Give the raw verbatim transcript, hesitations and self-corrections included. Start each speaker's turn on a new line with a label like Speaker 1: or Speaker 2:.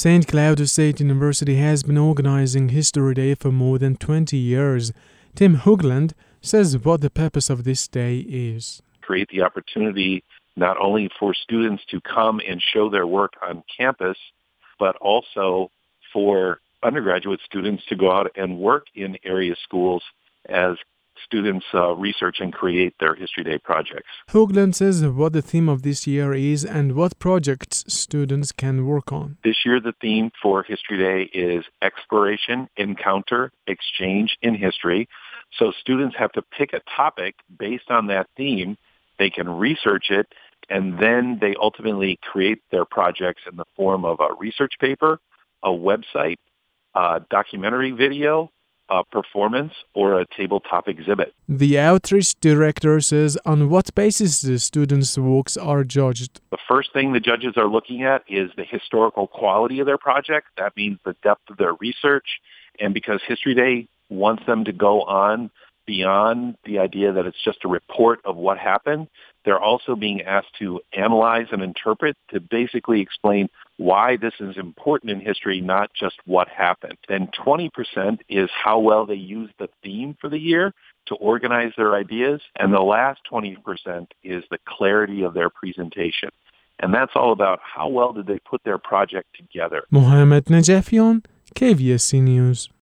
Speaker 1: Saint Cloud State University has been organizing History Day for more than twenty years. Tim Hoogland says what the purpose of this day is.
Speaker 2: Create the opportunity not only for students to come and show their work on campus, but also for undergraduate students to go out and work in area schools as students uh, research and create their History Day projects.
Speaker 1: Hoogland says what the theme of this year is and what projects students can work on.
Speaker 2: This year, the theme for History Day is Exploration, Encounter, Exchange in History. So students have to pick a topic based on that theme. They can research it, and then they ultimately create their projects in the form of a research paper, a website, a documentary video, a performance, or a tabletop exhibit.
Speaker 1: The outreach director says on what basis the students' works are judged.
Speaker 2: The first thing the judges are looking at is the historical quality of their project. That means the depth of their research. And because History Day wants them to go on beyond the idea that it's just a report of what happened, they're also being asked to analyze and interpret to basically explain why this is important in history, not just what happened. Then twenty percent is how well they use the theme for the year to organize their ideas. And the last twenty percent is the clarity of their presentation. And that's all about how well did they put their project together.
Speaker 1: Mohammad Najafian, K V S C News.